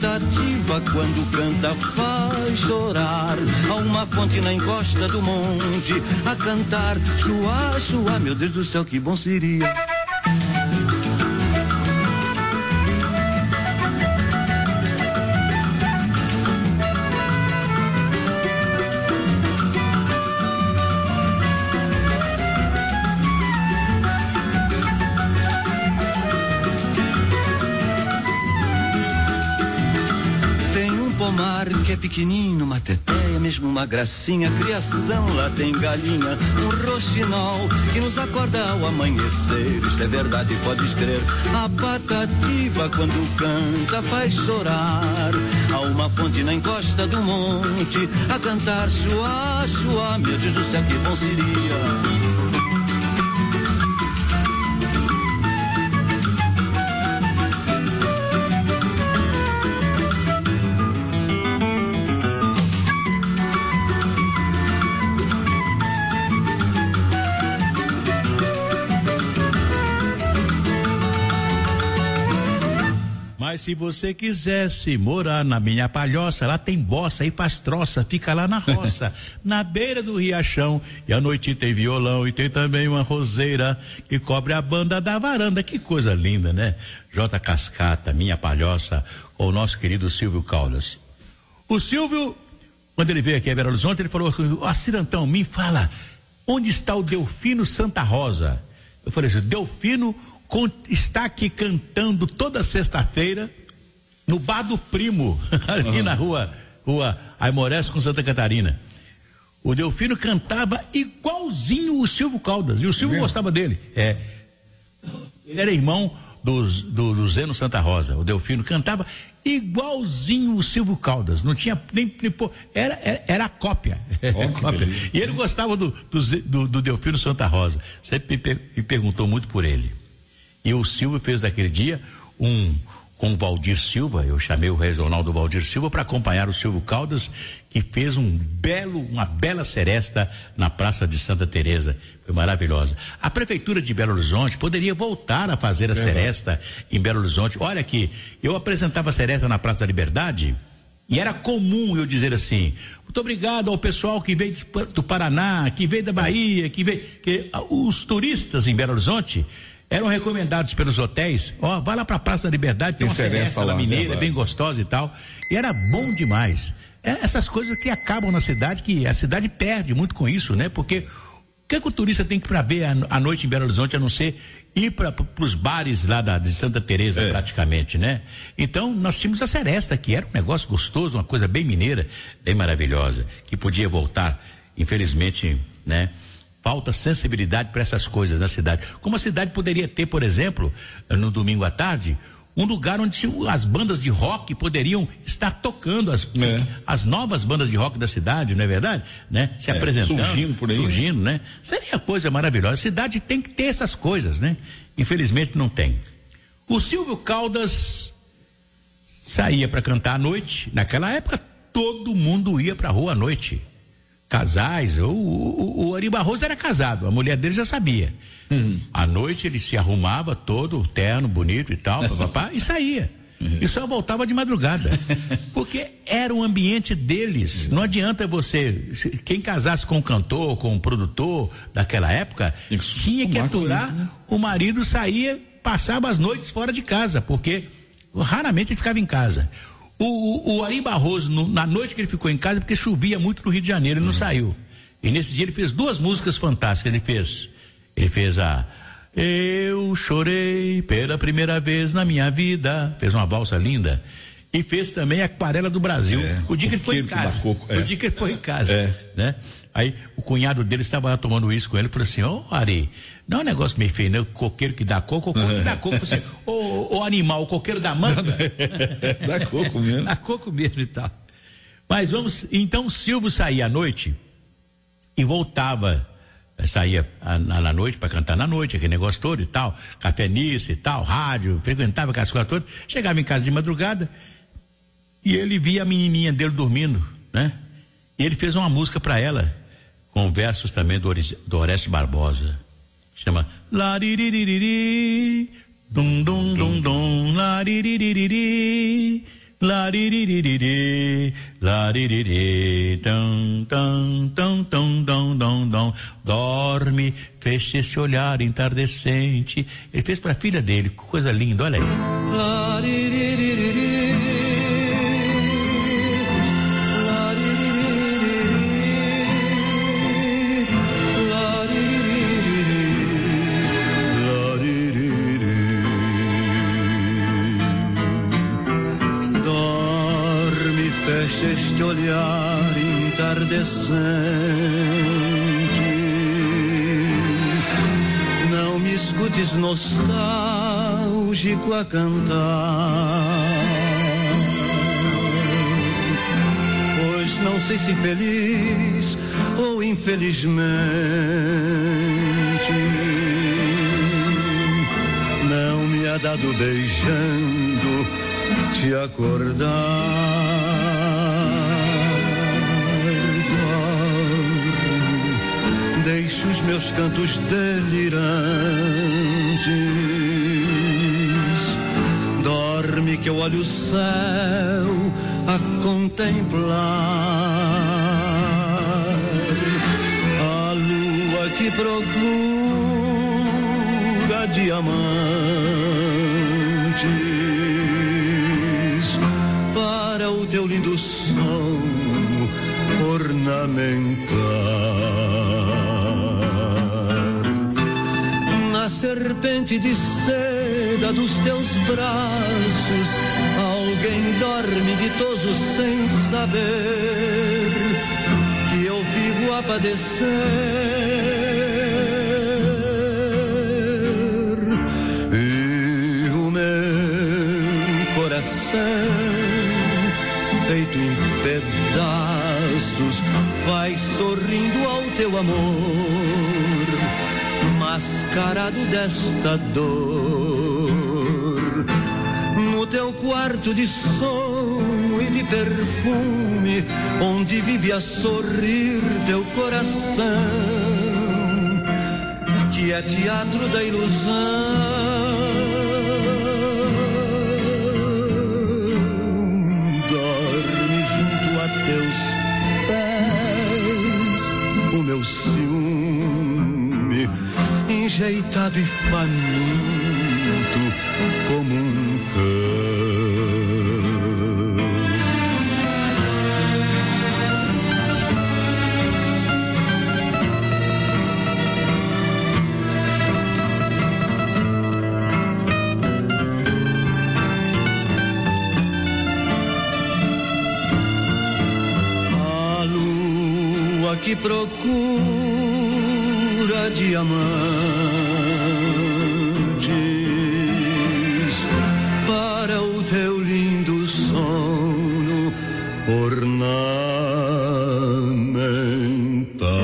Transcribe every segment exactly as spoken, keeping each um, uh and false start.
patativa quando canta faz chorar. Há uma fonte na encosta do monte a cantar chua, chua, meu Deus do céu, que bom seria. Que é pequenino, uma teteia, mesmo uma gracinha, criação, lá tem galinha, um roxinol que nos acorda ao amanhecer, isto é verdade, podes crer. A patativa quando canta faz chorar, há uma fonte na encosta do monte a cantar chua, chua, meu Deus do céu, que bom seria. Mas se você quisesse morar na minha palhoça, lá tem bossa e faz troça, fica lá na roça, na beira do riachão, e à noite tem violão e tem também uma roseira que cobre a banda da varanda. Que coisa linda, né? J. Cascata, Minha Palhoça, com o nosso querido Silvio Caldas. O Silvio, quando ele veio aqui a Belo Horizonte, ele falou: ah, Cirantão, me fala, onde está o Delfino Santa Rosa? Eu falei assim: Delfino está aqui cantando toda sexta-feira no Bar do Primo, ali uhum. na rua, rua Aimorés com Santa Catarina. O Delfino cantava igualzinho o Silvio Caldas, e o Silvio é gostava dele. É, ele era irmão dos, do, do Zeno Santa Rosa. O Delfino cantava igualzinho o Silvio Caldas, não tinha nem, nem era, era, era a cópia, oh, cópia. E ele gostava do, do, do, do Delfino Santa Rosa, sempre me, me perguntou muito por ele. E o Silvio fez naquele dia um com o Valdir Silva, eu chamei o regional do Valdir Silva para acompanhar o Silvio Caldas, que fez um belo, uma bela seresta na Praça de Santa Teresa. Foi maravilhosa. A Prefeitura de Belo Horizonte poderia voltar a fazer a é. seresta em Belo Horizonte. Olha aqui, eu apresentava a seresta na Praça da Liberdade e era comum eu dizer assim: muito obrigado ao pessoal que veio do Paraná, que veio da Bahia, que veio, que os turistas em Belo Horizonte eram recomendados pelos hotéis, ó, vai lá pra Praça da Liberdade, tem, tem uma seresta lá, mineira, bem gostosa e tal, e era bom demais. É essas coisas que acabam na cidade, que a cidade perde muito com isso, né? Porque o que, é que o turista tem que pra ver à noite em Belo Horizonte, a não ser ir para os bares lá da, de Santa Teresa, é. praticamente, né? Então, nós tínhamos a seresta, que era um negócio gostoso, uma coisa bem mineira, bem maravilhosa, que podia voltar, infelizmente, né? Falta sensibilidade para essas coisas na cidade. Como a cidade poderia ter, por exemplo, no domingo à tarde, um lugar onde as bandas de rock poderiam estar tocando as, é. as novas bandas de rock da cidade, não é verdade? Né? Se é, apresentando, surgindo por aí, surgindo, né? Seria coisa maravilhosa. A cidade tem que ter essas coisas, né? Infelizmente não tem. O Silvio Caldas saía para cantar à noite. Naquela época todo mundo ia para a rua à noite. Casais, o, o, o Ari Barroso era casado, a mulher dele já sabia. Uhum. À noite ele se arrumava todo, terno, bonito e tal, papapá, e saía. Uhum. E só voltava de madrugada. Porque era o ambiente deles. Uhum. Não adianta você, quem casasse com um cantor, com um produtor daquela época, isso, tinha que aturar, isso, né? O marido saía, passava as noites fora de casa, porque raramente ele ficava em casa. O, o, o Ari Barroso, no, na noite que ele ficou em casa, porque chovia muito no Rio de Janeiro, ele uhum. não saiu. E nesse dia ele fez duas músicas fantásticas. Ele fez, ele fez a Eu Chorei pela Primeira Vez na Minha Vida, fez uma valsa linda. E fez também a Aquarela do Brasil. É, o dia que ele foi em casa. Coco, é. O dia que ele foi em casa, é. né? Aí o cunhado dele estava lá tomando uísque com ele e falou assim: ô oh, Ari, não é um negócio meio feio, né? O coqueiro que dá coco, o coqueiro que dá coco. Assim, ô, ô animal, o coqueiro dá manga. Dá coco mesmo. Dá coco mesmo e tal. Mas vamos, então o Silvio saía à noite e voltava, saía na, na noite para cantar na noite, aquele negócio todo e tal, cafenice e tal, rádio, frequentava aquelas coisas todas, chegava em casa de madrugada e ele via a menininha dele dormindo, né? E ele fez uma música para ela, com versos também do, do Orestes Barbosa. Chama Lariririri, dum dum dum dum, lariririri, Laririri, laririri, tão, tão, tão, tão, tão, tão, tão. Dorme, fecha esse olhar entardecente. Ele fez pra filha dele, coisa linda, olha aí. Laririri. Este olhar entardecente, não me escutes nostálgico a cantar, pois não sei se feliz ou infelizmente não me há dado beijando te acordar. Deixo os meus cantos delirantes, dorme que eu olho o céu a contemplar a lua que procura diamantes para o teu lindo som ornamentar. Na serpente de seda dos teus braços, alguém dorme ditoso sem saber que eu vivo a padecer. E o meu coração, feito em pedaços, vai sorrindo ao teu amor, mascarado desta dor. No teu quarto de sono e de perfume, onde vive a sorrir teu coração, que é teatro da ilusão. Dorme junto a teus pés o meu ciúme, enjeitado e faminto como um cão. A lua que procura diamantes para o teu lindo sono ornamentar.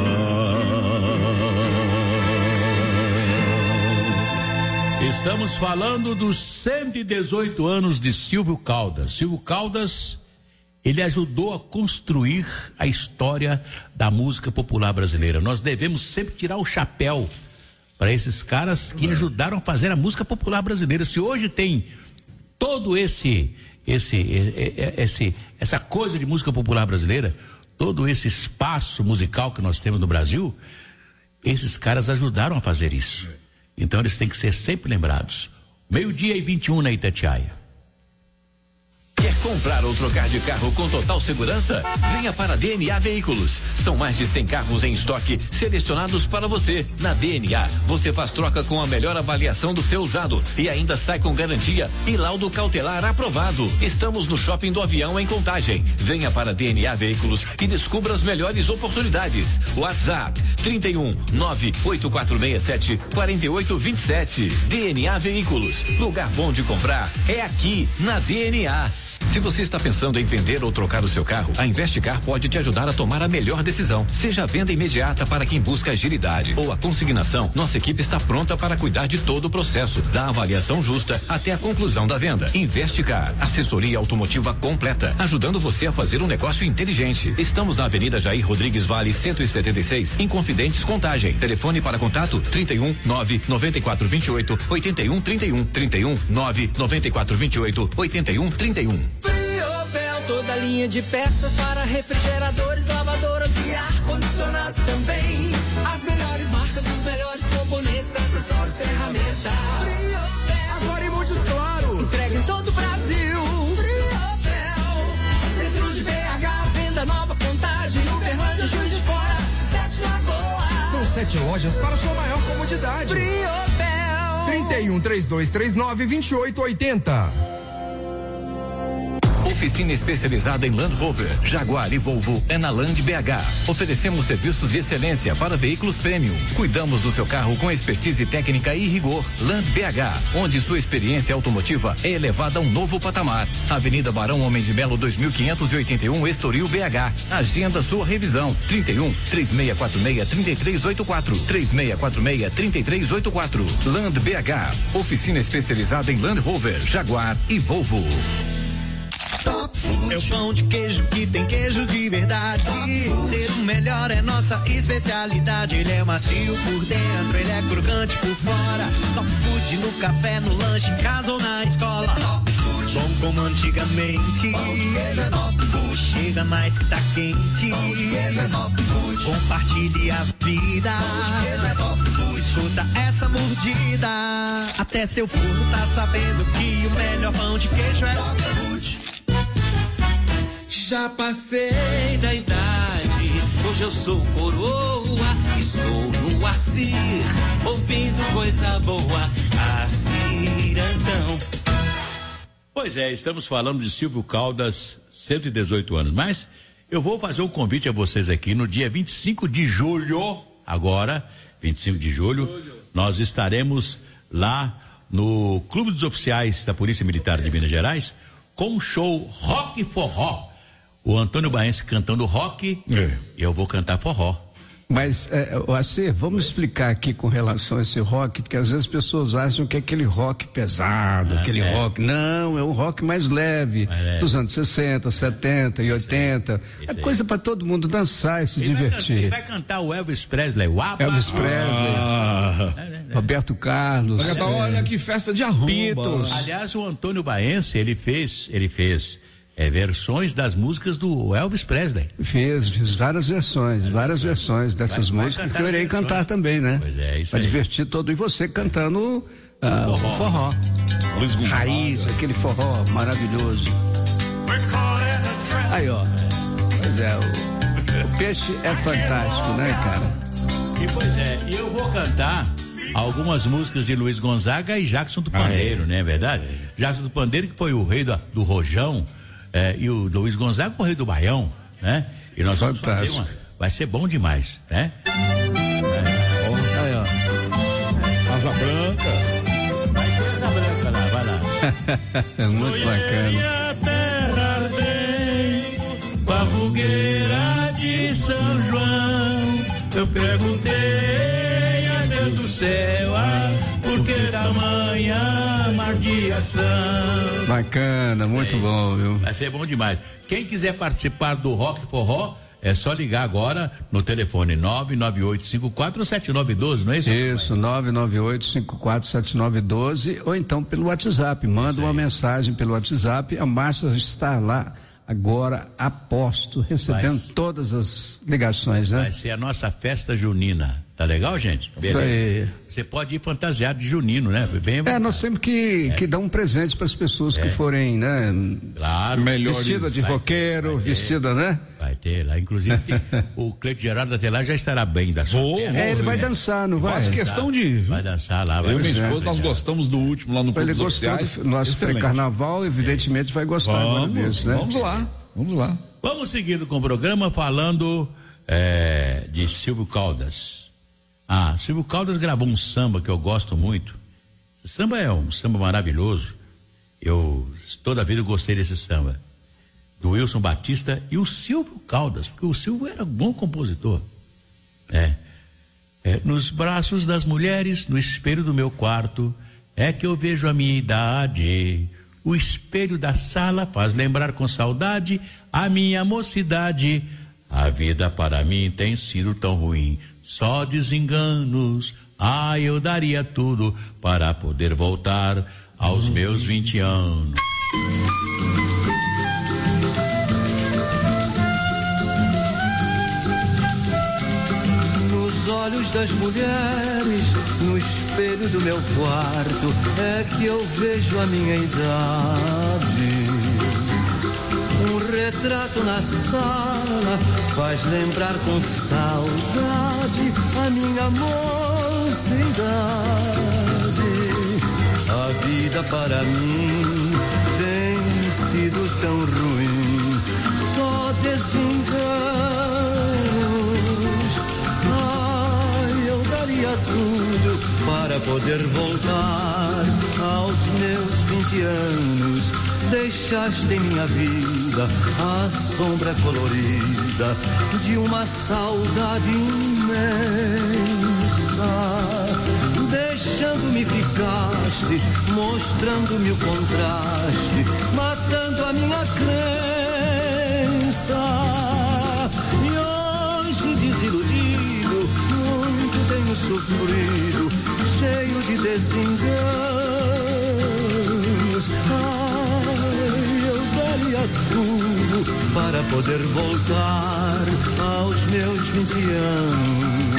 Estamos falando dos cento e dezoito anos de Silvio Caldas. Silvio Caldas, ele ajudou a construir a história da música popular brasileira. Nós devemos sempre tirar o chapéu para esses caras que ajudaram a fazer a música popular brasileira. Se hoje tem todo esse, esse, esse, essa coisa de música popular brasileira, todo esse espaço musical que nós temos no Brasil, esses caras ajudaram a fazer isso. Então eles têm que ser sempre lembrados. Meio-dia e vinte e um na Itatiaia. Quer comprar ou trocar de carro com total segurança? Venha para a D N A Veículos. São mais de cem carros em estoque selecionados para você. Na D N A, você faz troca com a melhor avaliação do seu usado e ainda sai com garantia e laudo cautelar aprovado. Estamos no Shopping do Avião em Contagem. Venha para a D N A Veículos e descubra as melhores oportunidades. WhatsApp trinta e um, nove oito quatro seis sete, quatro oito dois sete. D N A Veículos. Lugar bom de comprar é aqui na D N A. Se você está pensando em vender ou trocar o seu carro, a Investcar pode te ajudar a tomar a melhor decisão. Seja a venda imediata para quem busca agilidade ou a consignação, nossa equipe está pronta para cuidar de todo o processo, da avaliação justa até a conclusão da venda. Investcar, assessoria automotiva completa, ajudando você a fazer um negócio inteligente. Estamos na Avenida Jair Rodrigues Vale cento e setenta e seis, em Confidentes Contagem. Telefone para contato trinta e um, nove nove quatro dois oito, oito um três um, trinta e um, nove nove quatro dois oito, oito um três um. Toda a linha de peças para refrigeradores, lavadoras e ar-condicionados também. As melhores marcas, os melhores componentes, acessórios, ferramentas. Agora em Montes Claros. Entrega em todo o Brasil. Centro de B H, venda nova, Contagem, Uberlândia, Juiz de Fora, Sete Lagoas. São sete lojas para sua maior comodidade. Briobel. trinta e um, trinta e dois trinta e nove, vinte e oito oitenta. Oficina especializada em Land Rover, Jaguar e Volvo é na Land B H. Oferecemos serviços de excelência para veículos premium. Cuidamos do seu carro com expertise técnica e rigor. Land B H, onde sua experiência automotiva é elevada a um novo patamar. Avenida Barão Homem de Melo dois mil quinhentos e oitenta e um, Estoril B H. Agenda sua revisão. trinta e um, três seis quatro seis, três três oito quatro. três seis quatro seis, três três oito quatro. Land B H, oficina especializada em Land Rover, Jaguar e Volvo. É o pão de queijo que tem queijo de verdade. Ser o melhor é nossa especialidade. Ele é macio por dentro, ele é crocante por fora. Top Food no café, no lanche, em casa ou na escola. Bom como antigamente. Chega mais que tá quente. Compartilhe a vida. Escuta essa mordida. Até seu forno tá sabendo que o melhor pão de queijo é Top Food. Já passei da idade, hoje eu sou coroa, estou no Acir, ouvindo coisa boa, Acirantão. Pois é, estamos falando de Silvio Caldas, cento e dezoito anos, mas eu vou fazer um convite a vocês aqui no dia vinte e cinco de julho, agora, vinte e cinco de julho, nós estaremos lá no Clube dos Oficiais da Polícia Militar de Minas Gerais com um show rock forró. O Antônio Baense cantando rock, é. E eu vou cantar forró. Mas, é, assim, vamos explicar aqui com relação a esse rock, porque às vezes as pessoas acham que é aquele rock pesado, ah, aquele é. rock. Não, é um rock mais leve, mais dos anos sessenta, setenta e oitenta. É coisa para todo mundo dançar e se ele divertir. Vai, ele vai cantar o Elvis Presley, o Abba. Elvis Presley, ah. Roberto Carlos. Olha, é. olha que festa de arromba. Beatles. Aliás, o Antônio Baense, ele fez, ele fez. É, versões das músicas do Elvis Presley. Fiz, fiz várias versões, várias versões dessas vai, músicas vai que eu irei cantar também, né? Pois é, isso pra aí. divertir todo. E você cantando uh, o forró. forró. Raiz, aquele forró maravilhoso. Aí, ó. Pois é, o, o peixe é fantástico, né, cara? E pois é, e eu vou cantar algumas músicas de Luiz Gonzaga e Jackson do Pandeiro, ah, é. né, é verdade? Jackson do Pandeiro, que foi o rei do, do Rojão. É, e o Luiz Gonzaga, o rei do Baião, né? E nós vamos fazer uma, vai ser bom demais, né? É. Oh, aí, ó. Asa branca. Vai ter asa branca lá, vai lá. Muito bacana. A terra ardente, com a fogueira de São João, eu perguntei a Deus do céu, ah, por que tamanha mardiação? Bacana, muito é, bom, viu? Vai ser bom demais. Quem quiser participar do Rock Forró, é só ligar agora no telefone nove nove oito cinco quatro sete nove um dois, não é isso? Isso, nove nove oito cinco quatro sete nove um dois, ou então pelo WhatsApp, manda uma mensagem pelo WhatsApp, a Márcia está lá agora a posto, recebendo vai, todas as ligações, né? Vai ser a nossa festa junina. Tá legal, gente? Isso aí. Você pode ir fantasiado de junino, né? Bem, é, nós temos que, é. que dar um presente para as pessoas é. que forem, né? Claro. Melhores. Vestida de vai roqueiro, ter, vestida, né? Vai ter lá, inclusive tem, o Cleito Geraldo até lá já estará bem da sua vou, terra. É, ele vai dançar, não vai? Faz questão de ir. Vai dançar lá. Vai Eu e minha esposa, é. nós gostamos do último lá no Clube dos Oficiais. Do nosso pré-carnaval, evidentemente vai gostar agora desse, né? Vamos lá, vamos lá. Vamos seguindo com o programa falando é, de Silvio Caldas. Ah, Silvio Caldas gravou um samba que eu gosto muito. Esse samba é um samba maravilhoso. Eu toda a vida eu gostei desse samba. Do Wilson Batista e o Silvio Caldas, porque o Silvio era um bom compositor. É, é, nos braços das mulheres, no espelho do meu quarto, é que eu vejo a minha idade. O espelho da sala faz lembrar com saudade a minha mocidade. A vida para mim tem sido tão ruim, só desenganos. Ah, eu daria tudo para poder voltar aos meus vinte anos. olhos das mulheres no espelho do meu quarto é que eu vejo a minha idade. Um retrato na sala faz lembrar com saudade a minha mocidade. A vida para mim tem sido tão ruim, só desenganos. Ai, eu daria tudo para poder voltar aos meus vinte anos. Deixaste em minha vida a sombra colorida de uma saudade imensa. Deixando-me ficaste, mostrando-me o contraste, matando a minha crença. E hoje desiludido, muito tenho sofrido, cheio de desenganos. Ai, eu daria tudo para poder voltar aos meus vinte anos.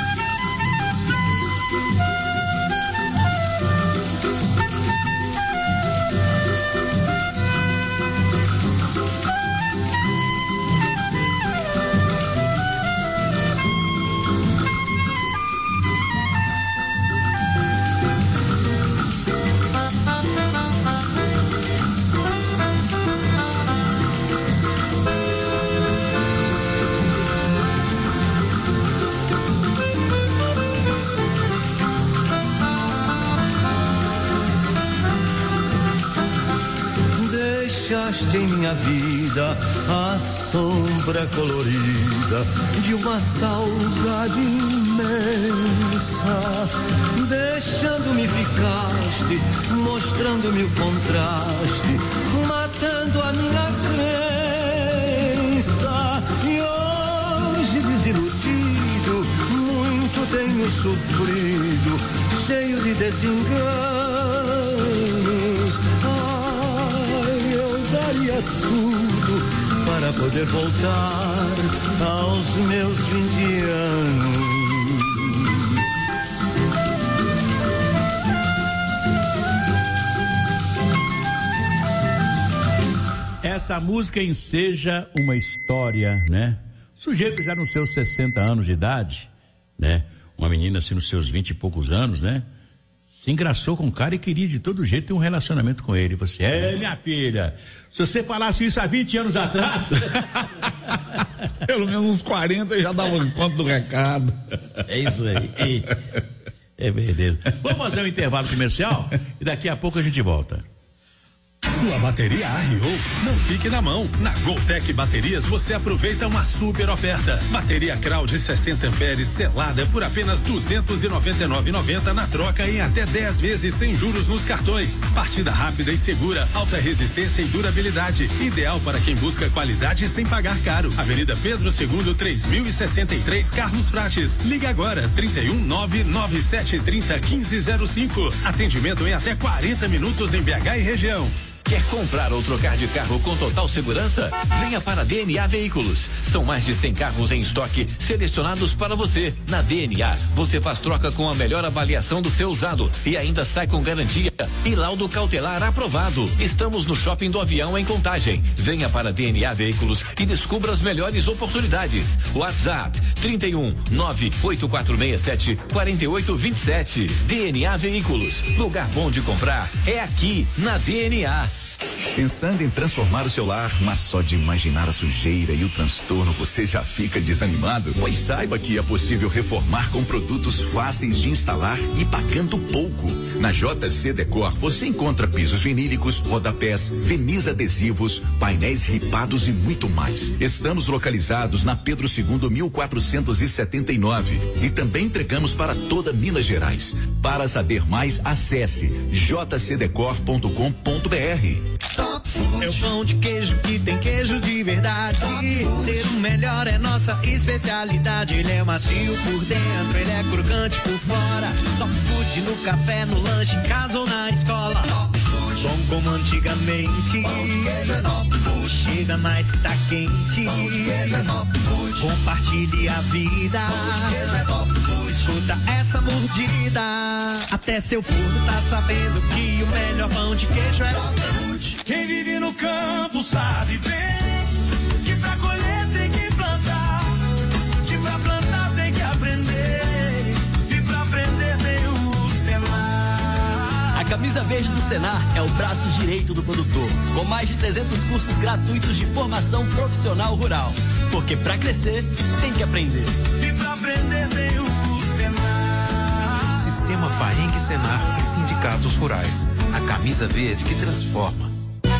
Deixaste em minha vida a sombra colorida de uma saudade imensa. Deixando-me ficaste, mostrando-me o contraste, matando a minha crença. E hoje desiludido, muito tenho sofrido, cheio de desenganos. Daria tudo para poder voltar aos meus vinte anos. Essa música enseja uma história, né? Sujeito já nos seus sessenta anos de idade, né? Uma menina assim nos seus vinte e poucos anos, né? Se engraçou com o cara e queria de todo jeito ter um relacionamento com ele. Você, é, minha filha, se você falasse isso há vinte anos atrás, pelo menos uns quarenta já dava conta do recado. É isso aí. E, é beleza. Vamos fazer um intervalo comercial e daqui a pouco a gente volta. Sua bateria arriou? Não fique na mão. Na Goltec Baterias você aproveita uma super oferta. Bateria Crau de sessenta amperes selada por apenas duzentos e noventa e nove reais e noventa centavos na troca em até dez vezes sem juros nos cartões. Partida rápida e segura, alta resistência e durabilidade. Ideal para quem busca qualidade sem pagar caro. Avenida Pedro segundo, três mil e sessenta e três, Carlos Prates. Liga agora, trinta e um, nove nove sete trinta, quinze zero cinco. Atendimento em até quarenta minutos em B H e região. Quer comprar ou trocar de carro com total segurança? Venha para a D N A Veículos. São mais de cem carros em estoque selecionados para você. Na D N A, você faz troca com a melhor avaliação do seu usado e ainda sai com garantia e laudo cautelar aprovado. Estamos no Shopping do Avião em Contagem. Venha para a D N A Veículos e descubra as melhores oportunidades. WhatsApp trinta e um, nove oito quatro seis sete, quatro oito dois sete. D N A Veículos. Lugar bom de comprar é aqui na D N A. Pensando em transformar o seu lar, mas só de imaginar a sujeira e o transtorno você já fica desanimado? Pois saiba que é possível reformar com produtos fáceis de instalar e pagando pouco. Na J C Decor você encontra pisos vinílicos, rodapés, verniz adesivos, painéis ripados e muito mais. Estamos localizados na Pedro segundo, mil quatrocentos e setenta e nove e também entregamos para toda Minas Gerais. Para saber mais, acesse j c decor ponto com ponto b r. É o pão de queijo que tem queijo de verdade. Ser o melhor é nossa especialidade. Ele é macio por dentro, ele é crocante por fora. Top Food no café, no lanche, em casa ou na escola. Top Food. Bom como antigamente. Pão de queijo é Top Food. Chega mais que tá quente. Pão de queijo é Top Food. Compartilhe a vida. Pão de queijo é Top Food. Escuta essa mordida. Até seu forno tá sabendo que o melhor pão de queijo é Top Food. Quem vive no campo sabe bem que pra colher tem que plantar, que pra plantar tem que aprender, e pra aprender tem o Senar. A camisa verde do Senar é o braço direito do produtor, com mais de trezentos cursos gratuitos de formação profissional rural. Porque pra crescer, tem que aprender. E pra aprender tem o Senar. Sistema Faeng, Senar e Sindicatos Rurais. A camisa verde que transforma.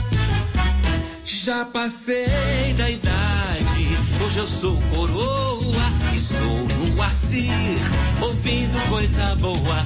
Já passei da idade, hoje eu sou coroa, estou no Acir, ouvindo coisa boa,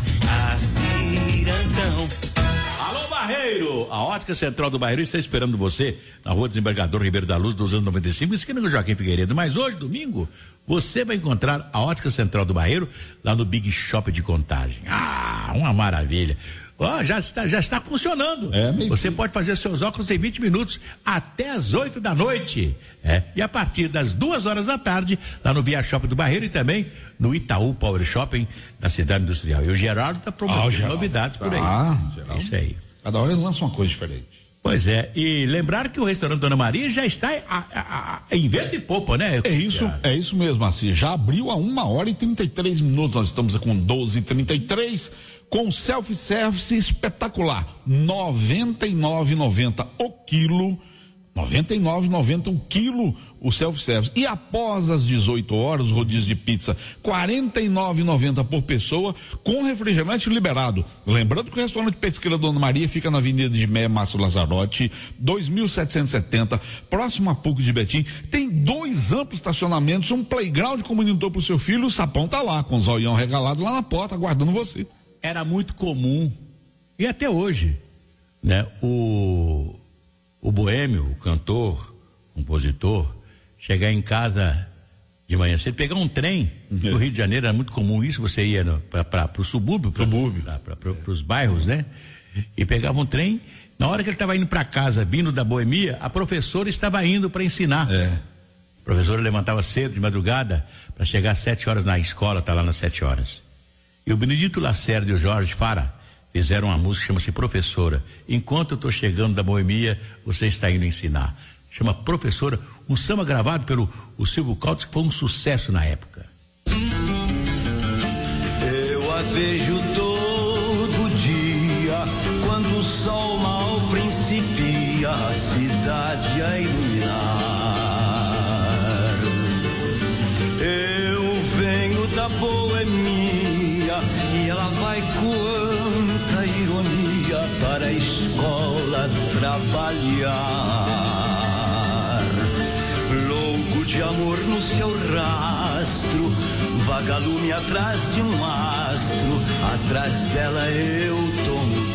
Acir Antão. Alô, Barreiro! A Ótica Central do Barreiro está esperando você na Rua Desembargador Ribeiro da Luz, duzentos e noventa e cinco, esquina do Joaquim Figueiredo. Mas hoje, domingo, você vai encontrar a Ótica Central do Barreiro lá no Big Shop de Contagem. Ah, uma maravilha! Oh, já está, já está funcionando. É, você pode fazer seus óculos em vinte minutos até as oito da noite. É, e a partir das duas horas da tarde, lá no Via Shopping do Barreiro e também no Itaú Power Shopping da Cidade Industrial. E o Geraldo está promovendo ah, novidades por aí. Ah, é isso aí. Cada hora ele lança uma coisa diferente. Pois é, e lembrar que o restaurante Dona Maria já está a, a, a, em vento e popa, né? É isso, é isso mesmo, assim, já abriu a uma hora e trinta e três minutos, nós estamos com doze e trinta e três, com self-service espetacular, noventa e nove reais e noventa centavos o quilo, noventa e nove reais e noventa centavos o quilo o self-service. E após as dezoito horas, o rodízio de pizza, quarenta e nove reais e noventa centavos por pessoa, com refrigerante liberado. Lembrando que o restaurante Pesqueira Dona Maria fica na Avenida de Meia Márcio Lazarotti, dois mil setecentos e setenta, próximo a P U C de Betim. Tem dois amplos estacionamentos, um playground como monitor pro seu filho, o sapão tá lá, com o zoião regalado lá na porta, aguardando você. Era muito comum, e até hoje, né? O, o boêmio, o cantor, compositor, chegar em casa de manhã cedo, pegar um trem no uhum. Rio de Janeiro, era muito comum isso, você ia para o subúrbio, para os bairros, né? E pegava um trem, na hora que ele estava indo para casa, vindo da boemia, a professora estava indo para ensinar. É. A professora levantava cedo, de madrugada, para chegar às sete horas na escola, tá lá nas sete horas. E o Benedito Lacerda e o Jorge Fara fizeram uma música que chama-se Professora. Enquanto eu estou chegando da boemia, você está indo ensinar. Chama Professora, um samba gravado pelo o Silvio Caldas, que foi um sucesso na época. Eu a vejo todo dia, quando o sol mal principia, a cidade a iluminar. Eu venho da boemia e ela vai quanta ironia para a escola trabalhar. De amor no seu rastro, vagalume atrás de um astro, atrás dela eu tomo o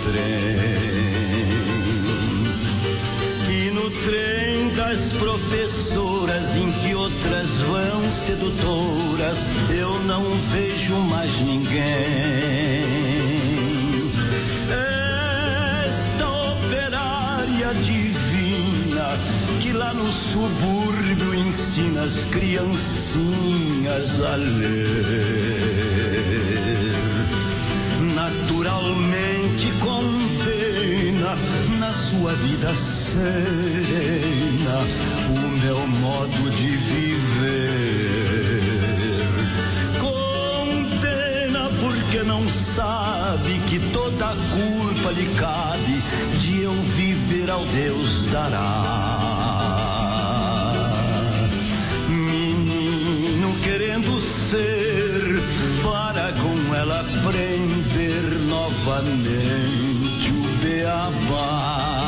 trem. E no trem das professoras, em que outras vão sedutoras, eu não vejo mais ninguém. Esta operária divina, que lá no subúrbio ensina as criancinhas a ler, naturalmente condena na sua vida serena o meu modo de viver. Condena porque não sabe que toda a culpa lhe cabe de eu viver ao Deus dará. Querendo ser, para com ela aprender novamente o beabá.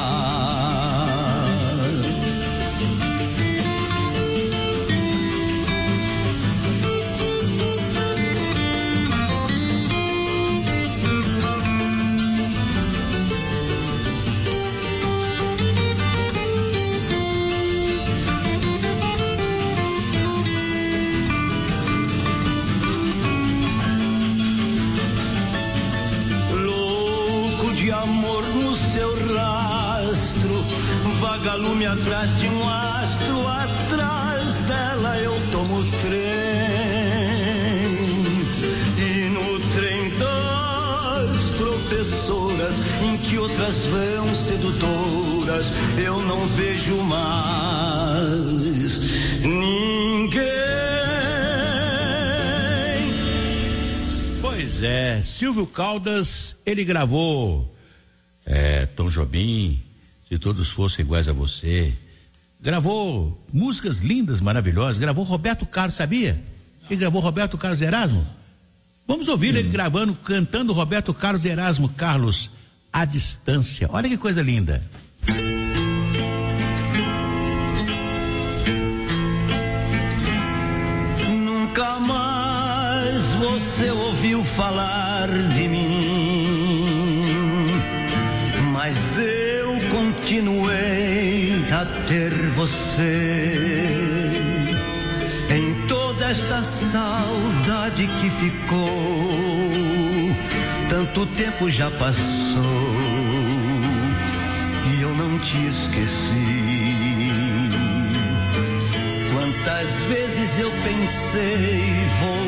vagalume atrás de um astro, atrás dela eu tomo trem. E no trem das professoras, em que outras vão sedutoras, eu não vejo mais ninguém. Pois é, Silvio Caldas, ele gravou é, Tom Jobim, Se Todos Fossem Iguais a Você, gravou músicas lindas, maravilhosas, gravou Roberto Carlos, sabia? Ele gravou Roberto Carlos Erasmo. Vamos ouvir hum. ele gravando, cantando Roberto Carlos Erasmo Carlos, à distância. Olha que coisa linda. Nunca mais você ouviu falar de mim, mas eu continuei a ter você. Em toda esta saudade que ficou, tanto tempo já passou e eu não te esqueci. Quantas vezes eu pensei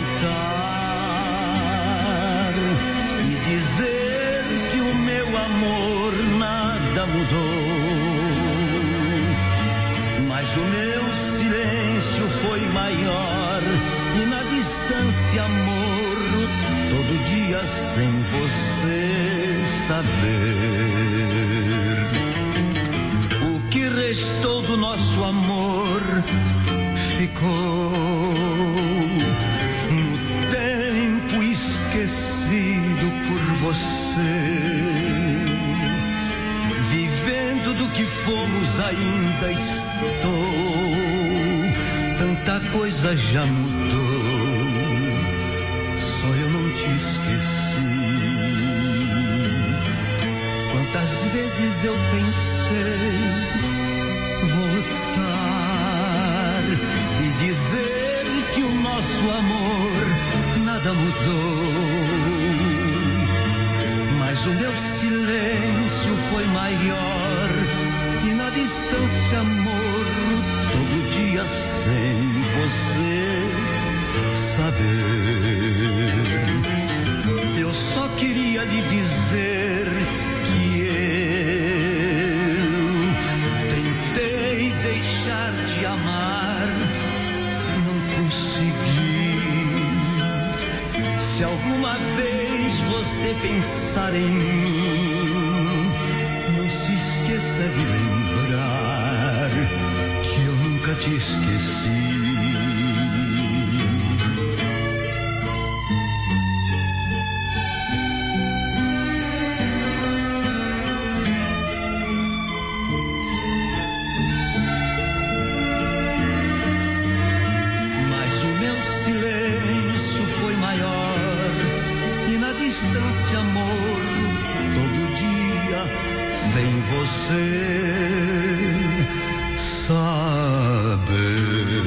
voltar e dizer que o meu amor nada mudou, mas o meu silêncio foi maior e na distância morro todo dia sem você saber. O que restou do nosso amor ficou no tempo esquecido por você. Vivendo do que fomos ainda estou, tanta coisa já mudou, só eu não te esqueci. Quantas vezes eu pensei voltar e dizer que o nosso amor nada mudou, mas o meu silêncio foi maior e na distância morro todo dia sem você saber. Eu só queria lhe dizer que eu tentei deixar de amar, não consegui. Se alguma vez você pensar em mim, não se esqueça de lembrar que eu nunca te esqueci. Você saber.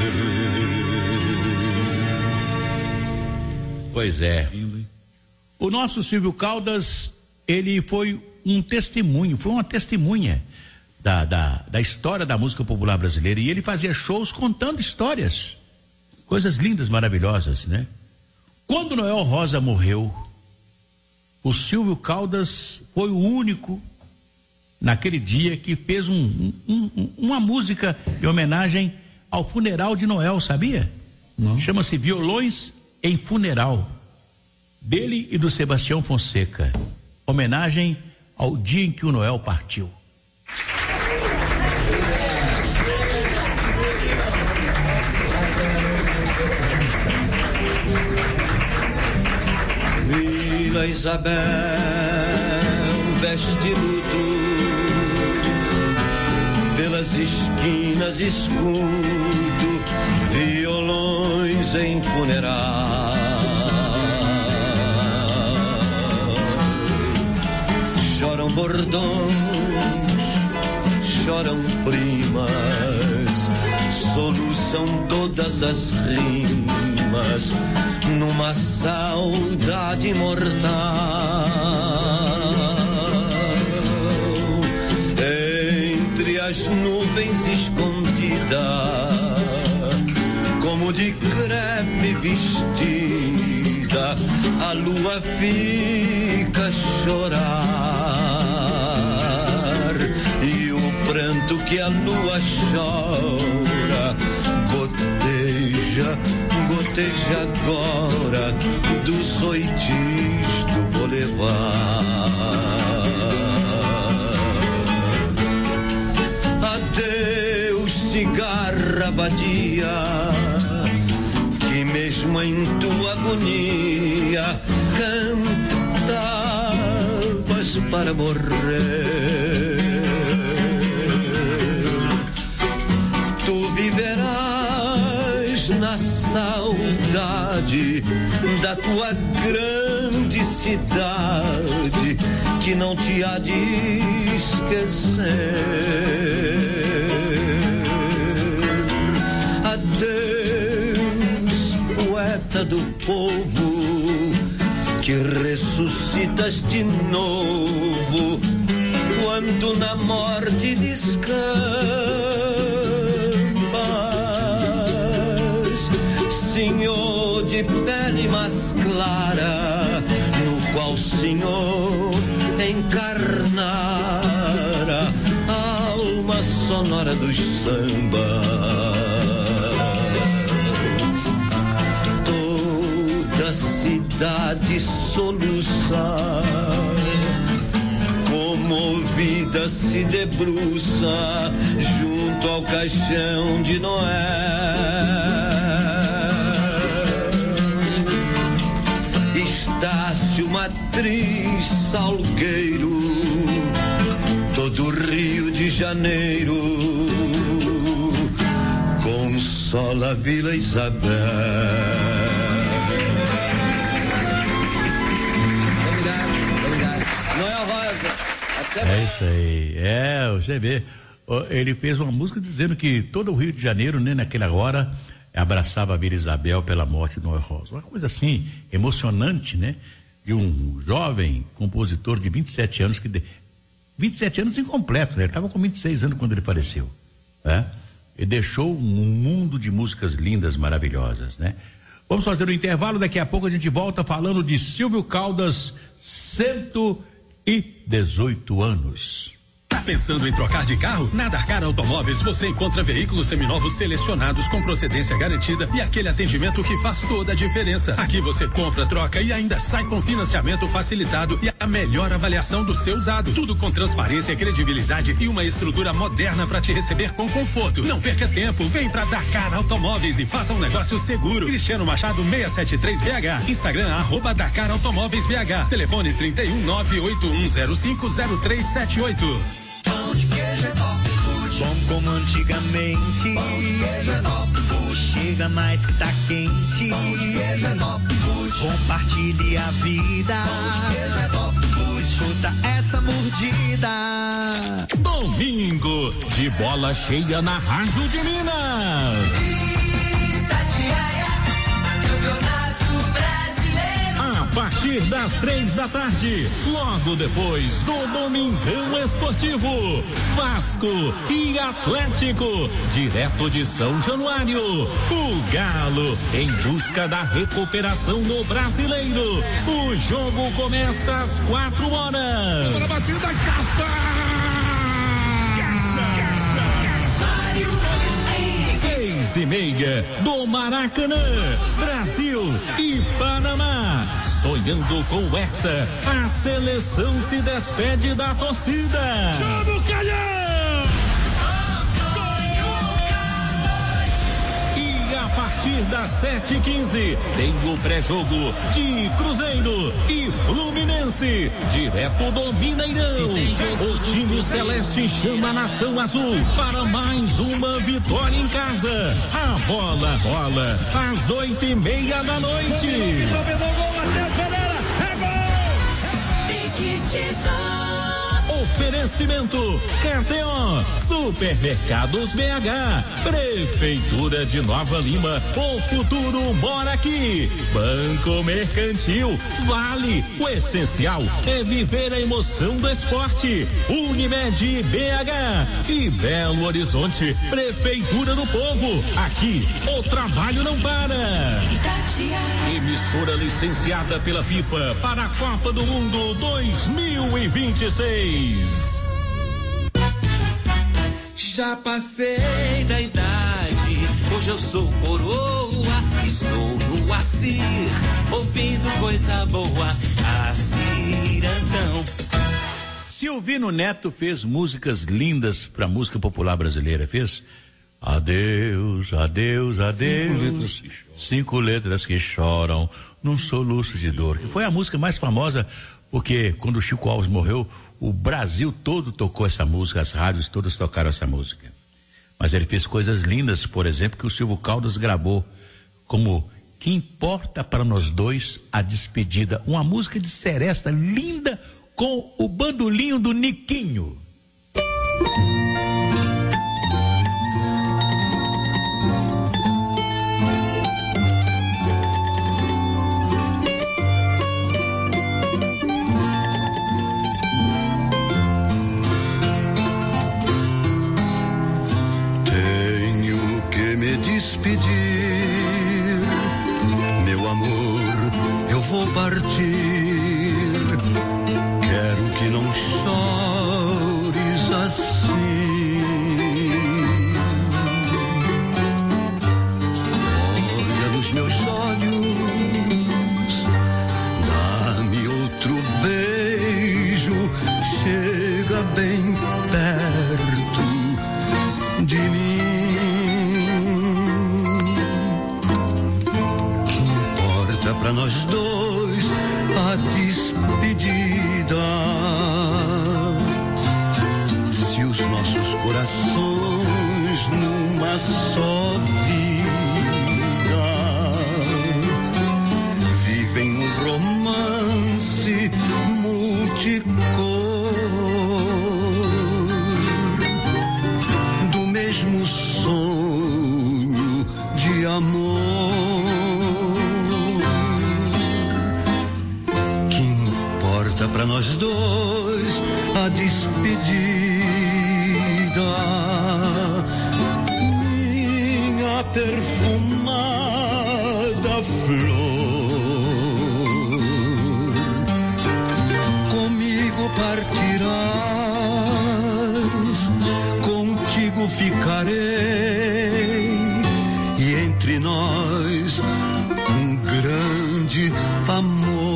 Pois é. O nosso Silvio Caldas, ele foi um testemunho, foi uma testemunha da, da, da história da música popular brasileira, e ele fazia shows contando histórias, coisas lindas, maravilhosas, né? Quando Noel Rosa morreu, o Silvio Caldas foi o único naquele dia que fez um, um, um, uma música em homenagem ao funeral de Noel, sabia? Não. Chama-se Violões em Funeral, dele e do Sebastião Fonseca, homenagem ao dia em que o Noel partiu. Vila Isabel veste luto, pelas esquinas escuto violões em funeral. Choram bordões, choram primas, soluçam todas as rimas numa saudade mortal. Entre as nuvens como de crepe vestida, a lua fica a chorar, e o pranto que a lua chora goteja, goteja agora dos oitis do boulevard. Adeus, cigarra vadia, que mesmo em tua agonia cantavas para morrer. Tu viverás na saudade da tua grande cidade, que não te há de esquecer. Adeus, poeta do povo, que ressuscitas de novo quando na morte descambas. Senhor de pele mais clara, no qual o Senhor encarnara a alma sonora dos sambas. Toda cidade soluça, comovida se debruça junto ao caixão de Noé. Estácio, Matriz, Salgueiro, todo o Rio de Janeiro consola a Vila Isabel. Obrigado, obrigado. Noel Rosa, até mais. É isso aí, é, você vê, ele fez uma música dizendo que todo o Rio de Janeiro, né, naquela hora, abraçava a Vila Isabel pela morte do Noel Rosa. Uma coisa assim, emocionante, né? De um jovem compositor de vinte e sete anos, que de... vinte e sete anos incompleto, né? Ele estava com vinte e seis anos quando ele faleceu, né? E deixou um mundo de músicas lindas, maravilhosas, né? Vamos fazer um intervalo, daqui a pouco a gente volta falando de Silvio Caldas, cento e dezoito anos. Tá pensando em trocar de carro? Na Darcar Automóveis você encontra veículos seminovos selecionados com procedência garantida e aquele atendimento que faz toda a diferença. Aqui você compra, troca e ainda sai com financiamento facilitado e a melhor avaliação do seu usado. Tudo com transparência, credibilidade e uma estrutura moderna para te receber com conforto. Não perca tempo, vem pra Darcar Automóveis e faça um negócio seguro. Cristiano Machado seiscentos e setenta e três B H. Instagram arroba Darcar Automóveis B H. Telefone trinta e um, nove oito um zero cinco zero três sete oito. Pão de queijo é top food. Bom como antigamente. Pão de queijo é top food. Chega mais que tá quente. Pão de queijo é top food. Compartilhe a vida. Pão de queijo é top food. Escuta essa mordida. Domingo de bola cheia na Rádio de Minas. Itatiaia, Campeonato Brasileiro. A partir das três da tarde, logo depois do Domingão Esportivo, Vasco e Atlético, direto de São Januário, o Galo em busca da recuperação no Brasileiro. O jogo começa às quatro horas. Agora batida, caça! Caça! Seis e meia do Maracanã, Brasil e Panamá. Sonhando com o Hexa, a seleção se despede da torcida. Chama o Calhão! E a partir das sete e quinze tem o pré-jogo de Cruzeiro e Fluminense, direto do Mineirão. O time celeste chama a Nação Azul para mais uma vitória em casa. A bola rola às oito e meia da noite. Oferecimento K T O, Supermercados B H, Prefeitura de Nova Lima, o futuro mora aqui. Banco Mercantil, Vale, o essencial é viver a emoção do esporte. Unimed B H e Belo Horizonte, Prefeitura do Povo. Aqui o trabalho não para. Emissora licenciada pela FIFA para a Copa do Mundo dois mil e vinte e seis. Já passei da idade, hoje eu sou coroa, estou no Acir, ouvindo coisa boa, Acirantão. Silvino Neto fez músicas lindas pra música popular brasileira, fez? Adeus, adeus, adeus. Cinco letras, cinco letras que choram num soluço de dor. Que foi a música mais famosa, porque quando o Chico Alves morreu, o Brasil todo tocou essa música, as rádios todas tocaram essa música. Mas ele fez coisas lindas, por exemplo, que o Silvio Caldas gravou, como Que Importa Para Nós Dois, a Despedida, uma música de seresta linda com o bandolinho do Niquinho. Despedir, meu amor, eu vou partir. Quero que não chores assim. Olha nos meus olhos, dá-me outro beijo, chega bem perto de mim. Pra nós dois a despedida. Se os nossos corações numa só vida vivem um romance multicor do mesmo sonho de amor. Pra nós dois a despedida. Minha perfumada flor, comigo partirás, contigo ficarei, e entre nós um grande amor.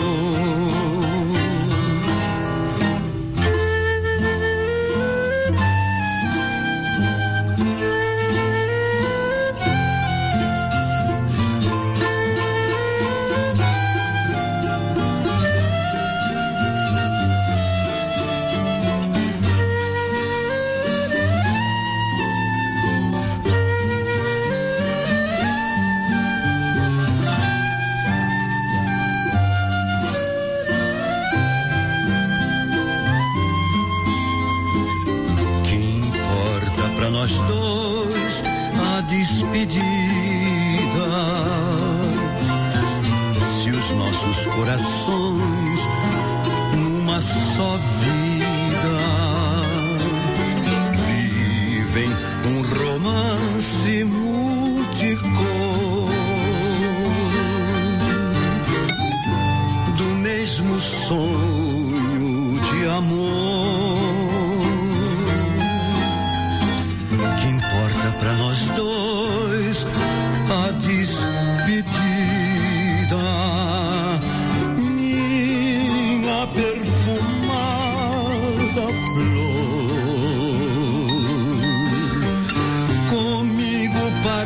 Nós dois a despedida. Se os nossos corações numa só vida vivem um romance multicor do mesmo sonho de amor. Pra nós dois a despedida. Minha perfumada flor, comigo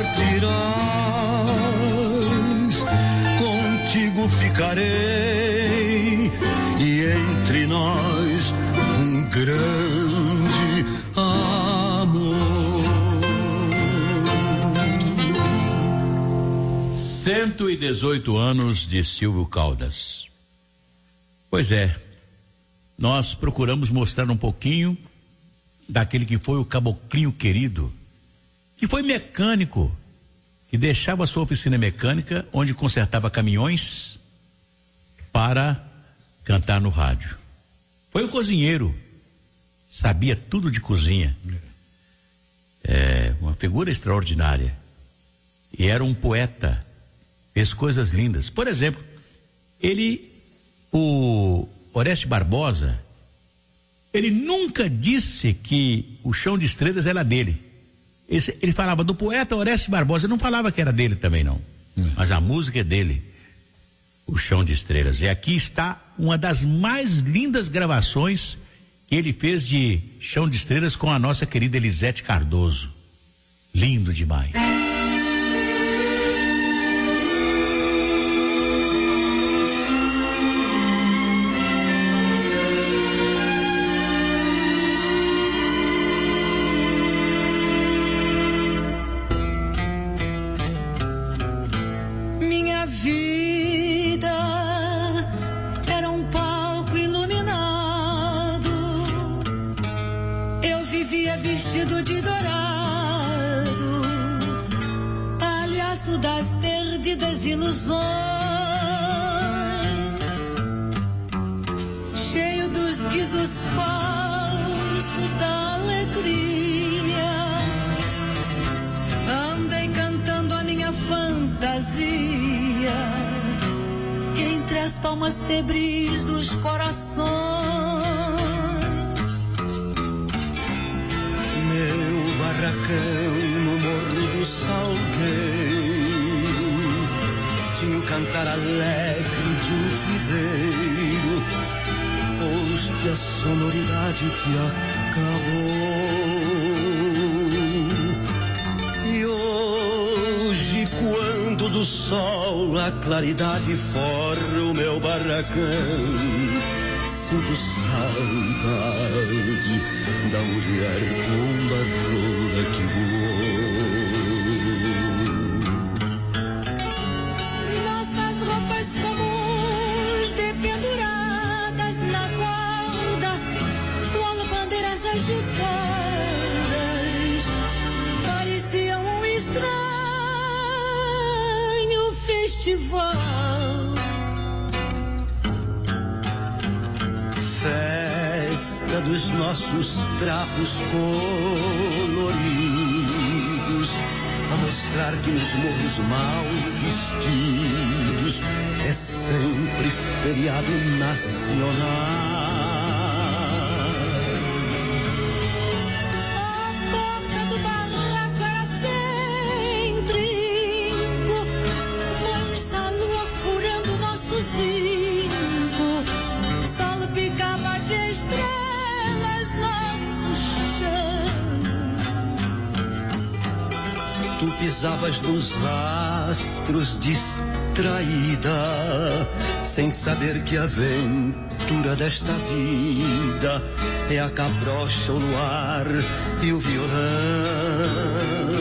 partirás, contigo ficarei, e entre nós um grande amor. cento e dezoito anos de Silvio Caldas. Pois é, nós procuramos mostrar um pouquinho daquele que foi o Caboclinho Querido, que foi mecânico, que deixava a sua oficina mecânica, onde consertava caminhões para cantar no rádio. Foi um cozinheiro, sabia tudo de cozinha. É uma figura extraordinária. E era um poeta, fez coisas lindas. Por exemplo, ele, o Oreste Barbosa, ele nunca disse que o Chão de Estrelas era dele. Ele, ele falava do poeta Oreste Barbosa, não falava que era dele também não. Hum. Mas a música é dele, o Chão de Estrelas. E aqui está uma das mais lindas gravações que ele fez de Chão de Estrelas com a nossa querida Elisete Cardoso. Lindo demais. Minha vida era um palco iluminado. Eu vivia vestido de dourado, palhaço das perdidas ilusões, cheio dos guizos falsos da alegria. Andei cantando a minha fantasia entre as palmas febris dos corações. Meu barracão no Morro do Salgueiro tinha o cantar alegre de um viveiro, foste a sonoridade que acabou. E hoje, quando do sol a claridade forra o meu barracão, sinto saudade da mulher pomba roda que voou. Nossas roupas comuns dependuradas na corda, qual bandeiras agitadas, pareciam um estranho festival. Festa dos nossos trapos coloridos, a mostrar que nos morros mal vestidos é sempre feriado nacional. A porta do barraco era sem trinco, mas a lua furando nosso zinco, sol picava de estrelas nosso chão. Tu pisavas nos astros distraída, sem saber que a aventura desta vida é a cabrocha, o luar e o violão.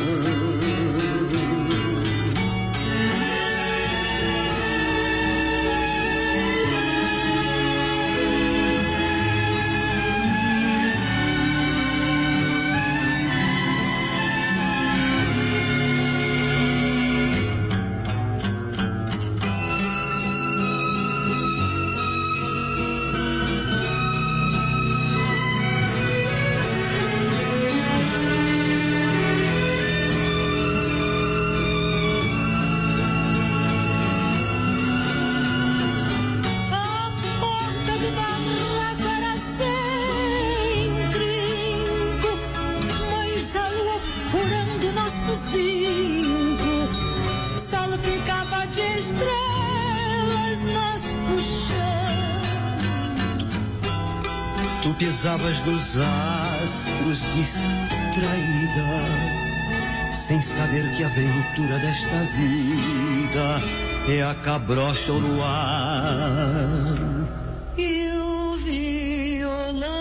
Tu pisavas dos astros distraída, sem saber que a aventura desta vida é a cabrocha, o luar e o violão.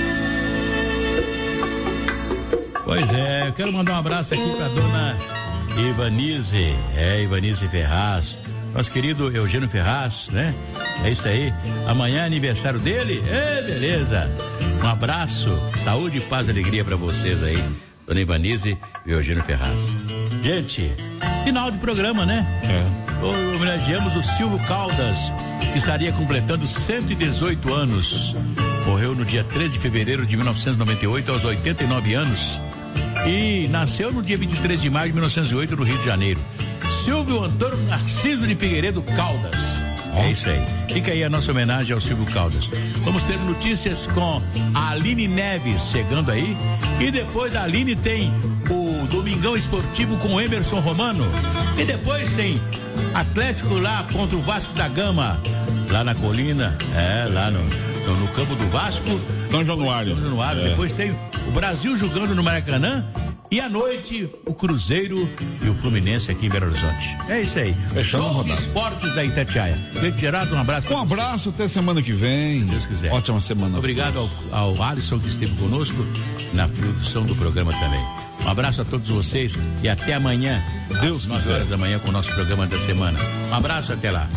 Pois é, eu quero mandar um abraço aqui pra dona Ivanise, é Ivanise Ferraz, nosso querido Eugênio Ferraz, né? É isso aí. Amanhã é aniversário dele? É, beleza. Um abraço, saúde, paz e alegria pra vocês aí, Dona Ivanise e Eugênio Ferraz. Gente, final de programa, né? É. Hoje homenageamos o Silvio Caldas, que estaria completando cento e dezoito anos. Morreu no dia treze de fevereiro de mil novecentos e noventa e oito, aos oitenta e nove anos. E nasceu no dia vinte e três de maio de mil novecentos e oito, no Rio de Janeiro. Silvio Antônio Narciso de Figueiredo Caldas. É isso aí. Fica aí a nossa homenagem ao Silvio Caldas. Vamos ter notícias com a Aline Neves chegando aí. E depois da Aline tem o Domingão Esportivo com o Emerson Romano. E depois tem Atlético lá contra o Vasco da Gama. Lá na colina, é, lá no, no, no campo do Vasco. São Januário. São Januário. É. Depois tem o Brasil jogando no Maracanã. E à noite, o Cruzeiro e o Fluminense aqui em Belo Horizonte. É isso aí. Show de esportes da Itatiaia. Cleito Gerardo, um abraço. Um abraço, até semana que vem. Se Deus quiser. Ótima semana. Obrigado ao, ao Alisson que esteve conosco na produção do programa também. Um abraço a todos vocês e até amanhã. Deus às nove horas da manhã com o nosso programa da semana. Um abraço, até lá.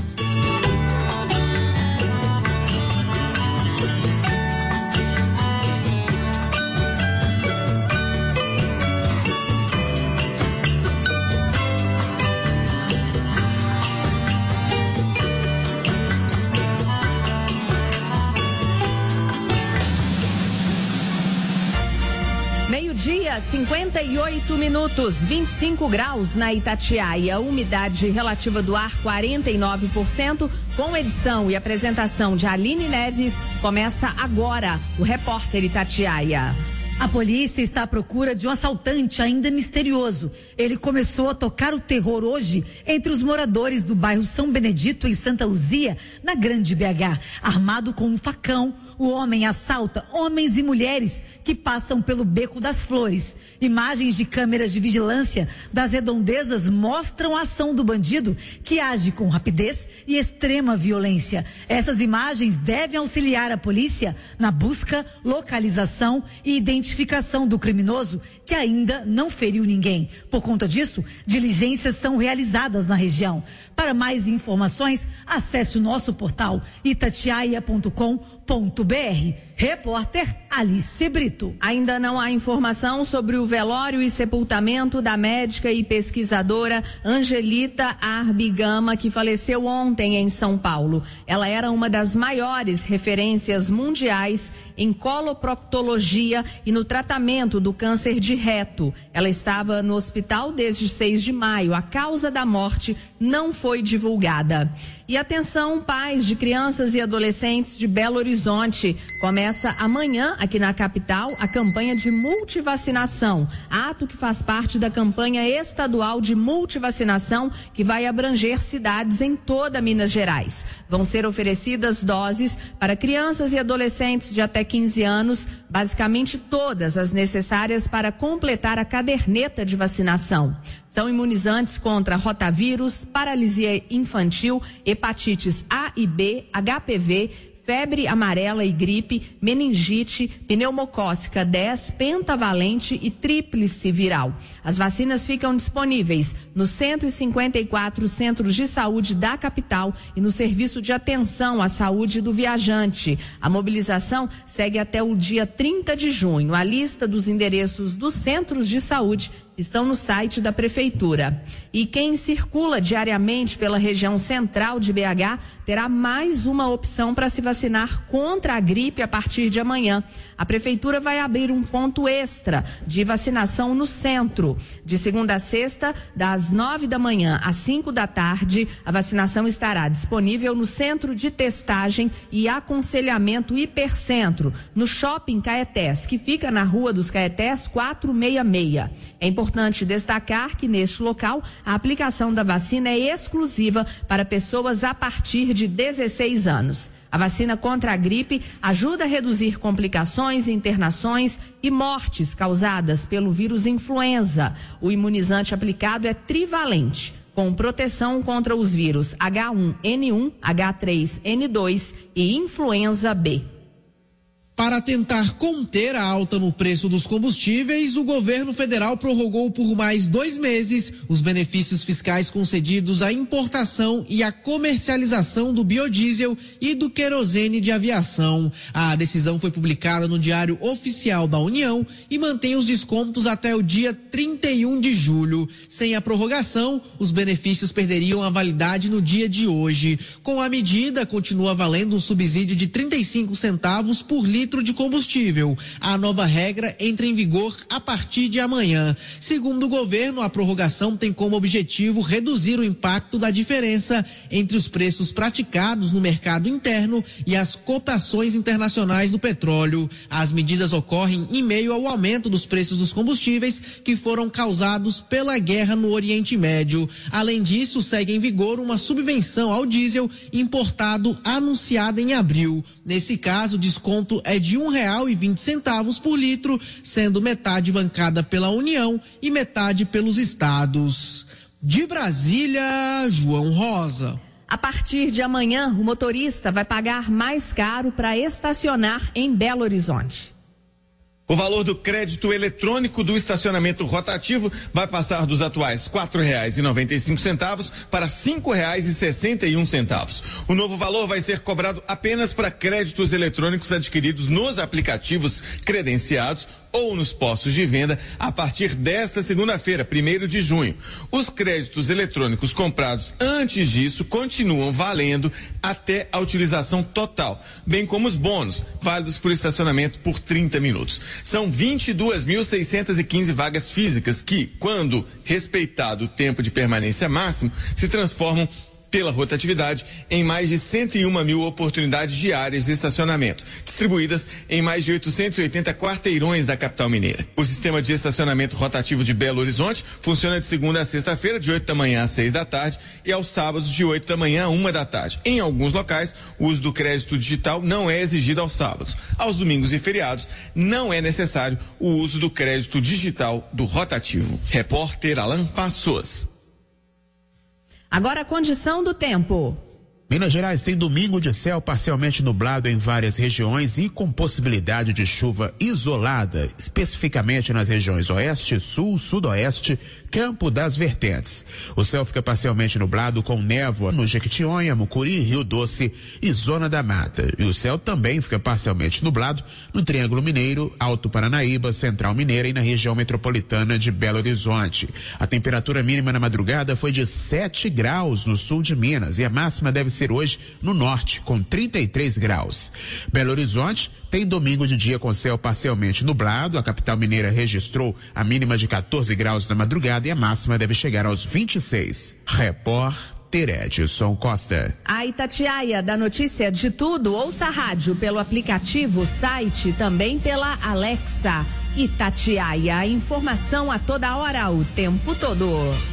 Meio-dia, cinquenta e oito minutos, vinte e cinco graus na Itatiaia. Umidade relativa do ar quarenta e nove por cento. Com edição e apresentação de Aline Neves, começa agora o Repórter Itatiaia. A polícia está à procura de um assaltante ainda misterioso. Ele começou a tocar o terror hoje entre os moradores do bairro São Benedito, em Santa Luzia, na Grande B H. Armado com um facão, o homem assalta homens e mulheres que passam pelo Beco das Flores. Imagens de câmeras de vigilância das redondezas mostram a ação do bandido, que age com rapidez e extrema violência. Essas imagens devem auxiliar a polícia na busca, localização e identificação do criminoso, que ainda não feriu ninguém. Por conta disso, diligências são realizadas na região. Para mais informações, acesse o nosso portal itatiaia ponto com ponto br. Repórter Alice Brito. Ainda não há informação sobre o velório e sepultamento da médica e pesquisadora Angelita Arbigama, que faleceu ontem em São Paulo. Ela era uma das maiores referências mundiais em coloproctologia e no tratamento do câncer de reto. Ela estava no hospital desde seis de maio. A causa da morte não foi divulgada. E atenção, pais de crianças e adolescentes de Belo Horizonte. Começa amanhã, aqui na capital, a campanha de multivacinação. Ato que faz parte da campanha estadual de multivacinação, que vai abranger cidades em toda Minas Gerais. Vão ser oferecidas doses para crianças e adolescentes de até quinze anos, basicamente todas as necessárias para completar a caderneta de vacinação. São imunizantes contra rotavírus, paralisia infantil, hepatites A e B, H P V, febre amarela e gripe, meningite, pneumocócica dez, pentavalente e tríplice viral. As vacinas ficam disponíveis nos cento e cinquenta e quatro centros de saúde da capital e no serviço de atenção à saúde do viajante. A mobilização segue até o dia trinta de junho. A lista dos endereços dos centros de saúde estão no site da Prefeitura. E quem circula diariamente pela região central de B H terá mais uma opção para se vacinar contra a gripe a partir de amanhã. A Prefeitura vai abrir um ponto extra de vacinação no centro. De segunda a sexta, das nove da manhã às cinco da tarde, a vacinação estará disponível no Centro de Testagem e Aconselhamento Hipercentro, no Shopping Caetés, que fica na Rua dos Caetés quatrocentos e sessenta e seis. É importante destacar que neste local a aplicação da vacina é exclusiva para pessoas a partir de dezesseis anos. A vacina contra a gripe ajuda a reduzir complicações, internações e mortes causadas pelo vírus influenza. O imunizante aplicado é trivalente, com proteção contra os vírus H um N um, H três N dois e influenza B. Para tentar conter a alta no preço dos combustíveis, o governo federal prorrogou por mais dois meses os benefícios fiscais concedidos à importação e à comercialização do biodiesel e do querosene de aviação. A decisão foi publicada no Diário Oficial da União e mantém os descontos até o dia trinta e um de julho. Sem a prorrogação, os benefícios perderiam a validade no dia de hoje. Com a medida, continua valendo um subsídio de trinta e cinco centavos por litro de combustível. A nova regra entra em vigor a partir de amanhã. Segundo o governo, a prorrogação tem como objetivo reduzir o impacto da diferença entre os preços praticados no mercado interno e as cotações internacionais do petróleo. As medidas ocorrem em meio ao aumento dos preços dos combustíveis que foram causados pela guerra no Oriente Médio. Além disso, segue em vigor uma subvenção ao diesel importado anunciada em abril. Nesse caso, o desconto é de um real e vinte centavos por litro, sendo metade bancada pela União e metade pelos estados. De Brasília, João Rosa. A partir de amanhã, o motorista vai pagar mais caro para estacionar em Belo Horizonte. O valor do crédito eletrônico do estacionamento rotativo vai passar dos atuais quatro reais e noventa e cinco centavos para cinco reais e sessenta e um centavos. O novo valor vai ser cobrado apenas para créditos eletrônicos adquiridos nos aplicativos credenciados ou nos postos de venda a partir desta segunda-feira, primeiro de junho. Os créditos eletrônicos comprados antes disso continuam valendo até a utilização total, bem como os bônus, válidos por estacionamento por trinta minutos. São vinte e duas mil seiscentas e quinze vagas físicas que, quando respeitado o tempo de permanência máximo, se transformam pela rotatividade em mais de cento e uma mil oportunidades diárias de estacionamento, distribuídas em mais de oitocentos e oitenta quarteirões da capital mineira. O sistema de estacionamento rotativo de Belo Horizonte funciona de segunda a sexta-feira, de oito da manhã às seis da tarde, e aos sábados, de oito da manhã a uma da tarde. Em alguns locais, o uso do crédito digital não é exigido aos sábados. Aos domingos e feriados, não é necessário o uso do crédito digital do rotativo. Repórter Alan Passos. Agora a condição do tempo. Minas Gerais tem domingo de céu parcialmente nublado em várias regiões e com possibilidade de chuva isolada, especificamente nas regiões oeste, sul, sudoeste, Campo das Vertentes. O céu fica parcialmente nublado com névoa no Jequitinhonha, Mucuri, Rio Doce e Zona da Mata. E o céu também fica parcialmente nublado no Triângulo Mineiro, Alto Paranaíba, Central Mineira e na região metropolitana de Belo Horizonte. A temperatura mínima na madrugada foi de sete graus no sul de Minas e a máxima deve ser hoje no norte, com trinta e três graus. Belo Horizonte tem domingo de dia com céu parcialmente nublado. A capital mineira registrou a mínima de quatorze graus na madrugada e a máxima deve chegar aos vinte e seis. Repórter Edson Costa. A Itatiaia da Notícia de Tudo, ouça a rádio pelo aplicativo, site, também pela Alexa. Itatiaia, informação a toda hora, o tempo todo.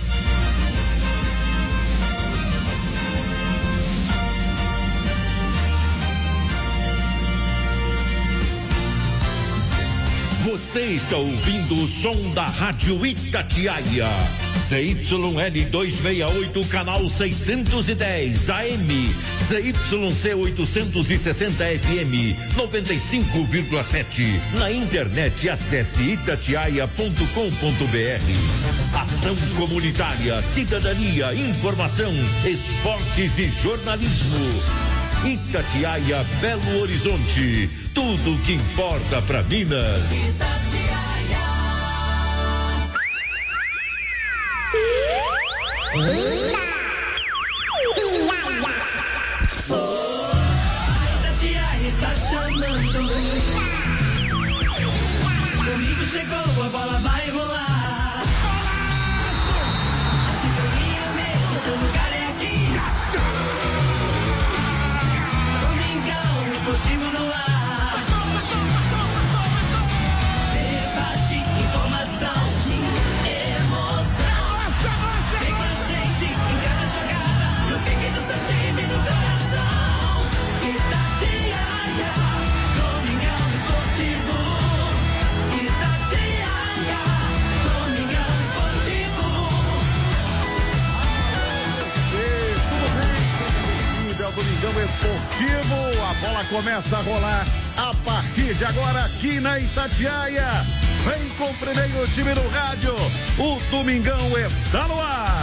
Você está ouvindo o som da Rádio Itatiaia. Z Y L duzentos e sessenta e oito, canal seiscentos e dez A M. Z Y C oitocentos e sessenta F M, noventa e cinco vírgula sete. Na internet, acesse itatiaia ponto com ponto br. Ação comunitária, cidadania, informação, esportes e jornalismo. Itatiaia, Belo Horizonte. Tudo o que importa para Minas. Itatiaia está chamando. Domingo chegou, a bola vai rolar. A sintonia mesmo, seu lugar é aqui. Domingão esportivo no ar. Debate, informação, emoção. Vem com a gente em cada jogada. No pique do seu time, no coração. Itatiaia, Domingão esportivo. Itatiaia, Domingão esportivo. E tudo bem, seja bem-vindo ao Domingão Esportivo. A bola começa a rolar A partir de agora, aqui na Itatiaia, vem com o primeiro time no rádio. O Domingão está no ar.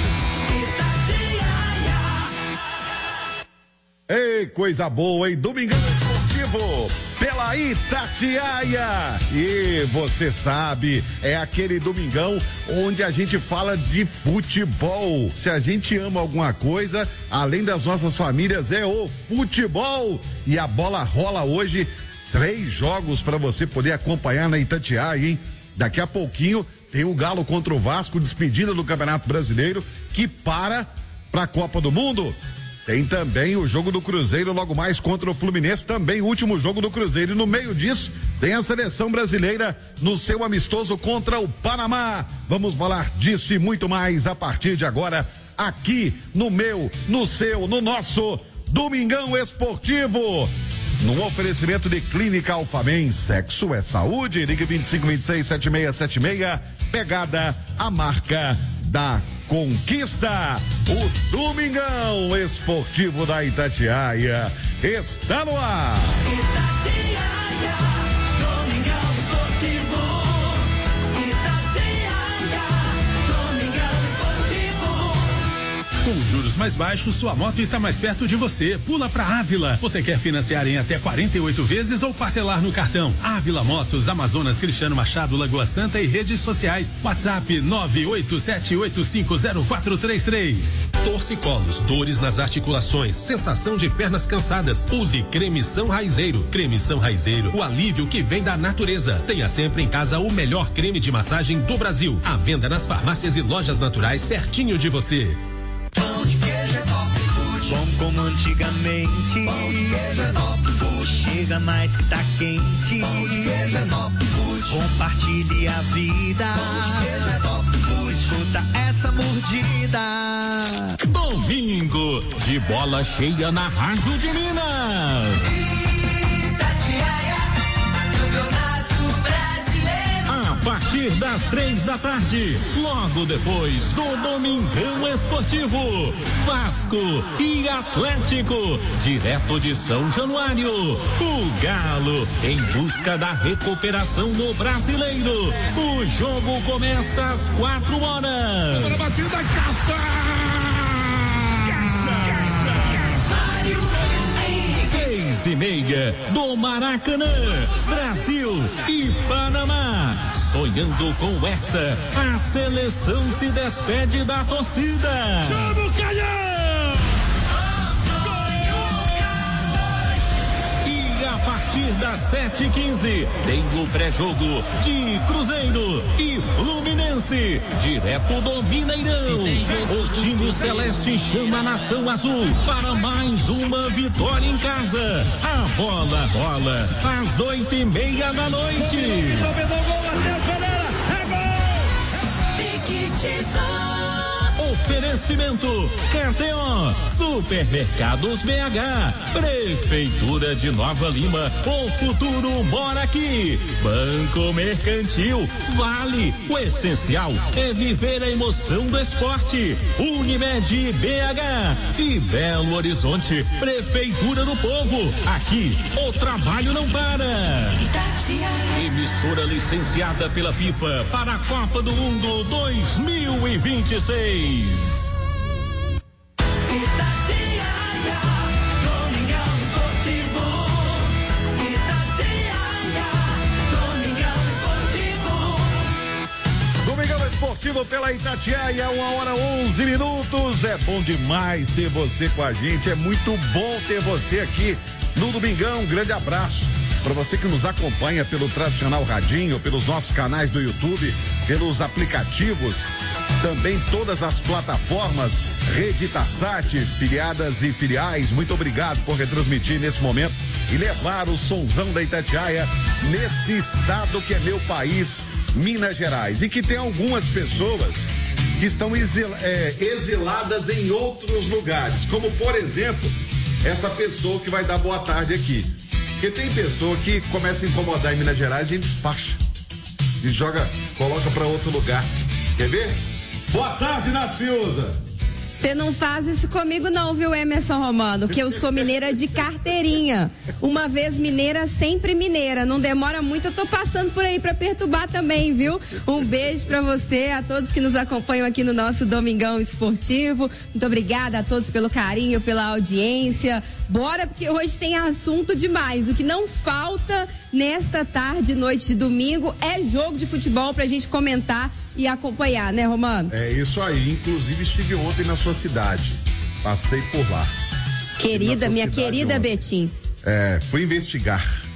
Ei, coisa boa, hein? Domingão Esportivo pela Itatiaia. E você sabe, é aquele domingão onde a gente fala de futebol. Se a gente ama alguma coisa, além das nossas famílias, é o futebol. E a bola rola hoje. Três jogos para você poder acompanhar na Itatiaia, hein? Daqui a pouquinho tem o Galo contra o Vasco, despedida do Campeonato Brasileiro, que para para a Copa do Mundo. Tem também o jogo do Cruzeiro logo mais contra o Fluminense, também o último jogo do Cruzeiro. E no meio disso, tem a seleção brasileira no seu amistoso contra o Panamá. Vamos falar disso e muito mais a partir de agora, aqui no meu, no seu, no nosso Domingão Esportivo. Num oferecimento de Clínica Alfamém, sexo é saúde. Ligue vinte e cinco, vinte e seis, setenta e seis setenta e seis. Pegada, a marca da conquista. O Domingão Esportivo da Itatiaia está no ar. Itatiaia, Domingão Esportivo. Itatiaia, Domingão Esportivo. Com juros mais baixos, sua moto está mais perto de você. Pula pra Ávila. Você quer financiar em até quarenta e oito vezes ou parcelar no cartão? Ávila Motos, Amazonas, Cristiano Machado, Lagoa Santa e redes sociais. WhatsApp nove oito sete oito cinco zero quatro três três. Torcicolos, dores nas articulações, sensação de pernas cansadas. Use Cremição Raizeiro. Cremição Raizeiro, o alívio que vem da natureza. Tenha sempre em casa o melhor creme de massagem do Brasil. À venda nas farmácias e lojas naturais pertinho de você. Pão de queijo é top food. Bom como antigamente. Pão de queijo é top food. Chega mais que tá quente. Pão de queijo é top food. Compartilhe a vida. Pão de queijo é top food. Escuta essa mordida. Domingo de bola cheia na Rádio de Minas. Itatiaia, Campeonato Brasileiro. A partir das três da tarde, logo depois do Domingão Esportivo, Vasco e Atlético, direto de São Januário, o Galo em busca da recuperação no Brasileiro. O jogo começa às quatro horas. Agora batida, caça! Caça! Caça! Seis e meia do Maracanã, Brasil e Panamá. Sonhando com o Hexa, a seleção se despede da torcida. Chama o Canhão! E a partir das sete e quinze, tem o pré-jogo de Cruzeiro e Fluminense, direto do Mineirão. O time celeste chama a nação azul para mais uma vitória em casa. A bola rola às oito e meia da noite. Oferecimento K T O, Supermercados B H, Prefeitura de Nova Lima, o futuro mora aqui. Banco Mercantil, Vale, o essencial é viver a emoção do esporte. Unimed B H e Belo Horizonte, Prefeitura do Povo. Aqui o trabalho não para. Emissora licenciada pela FIFA para a Copa do Mundo dois mil e vinte e seis. Itatiaia, Domingão Esportivo. Itatiaia, Domingão Esportivo. Domingão Esportivo pela Itatiaia, uma hora onze minutos. É bom demais ter você com a gente. É muito bom ter você aqui no Domingão. Um grande abraço para você que nos acompanha pelo tradicional radinho, pelos nossos canais do YouTube, pelos aplicativos, também todas as plataformas, Rede Itassat, filiadas e filiais. Muito obrigado por retransmitir nesse momento e levar o sonzão da Itatiaia nesse estado que é meu país, Minas Gerais, e que tem algumas pessoas que estão exil, é, exiladas em outros lugares, como por exemplo essa pessoa que vai dar boa tarde aqui. Porque tem pessoa que começa a incomodar em Minas Gerais, a gente despacha e joga, coloca para outro lugar. Quer ver? Boa tarde, Nath Fiuza. Você não faz isso comigo não, viu, Emerson Romano? Que eu sou mineira de carteirinha. Uma vez mineira, sempre mineira. Não demora muito, eu tô passando por aí pra perturbar também, viu? Um beijo pra você, a todos que nos acompanham aqui no nosso Domingão Esportivo. Muito obrigada a todos pelo carinho, pela audiência. Bora, porque hoje tem assunto demais. O que não falta nesta tarde e noite de domingo é jogo de futebol pra gente comentar e acompanhar, né, Romano? É isso aí. Inclusive, estive ontem na sua cidade. Passei por lá. Querida, minha querida ontem. Betim. É, fui investigar.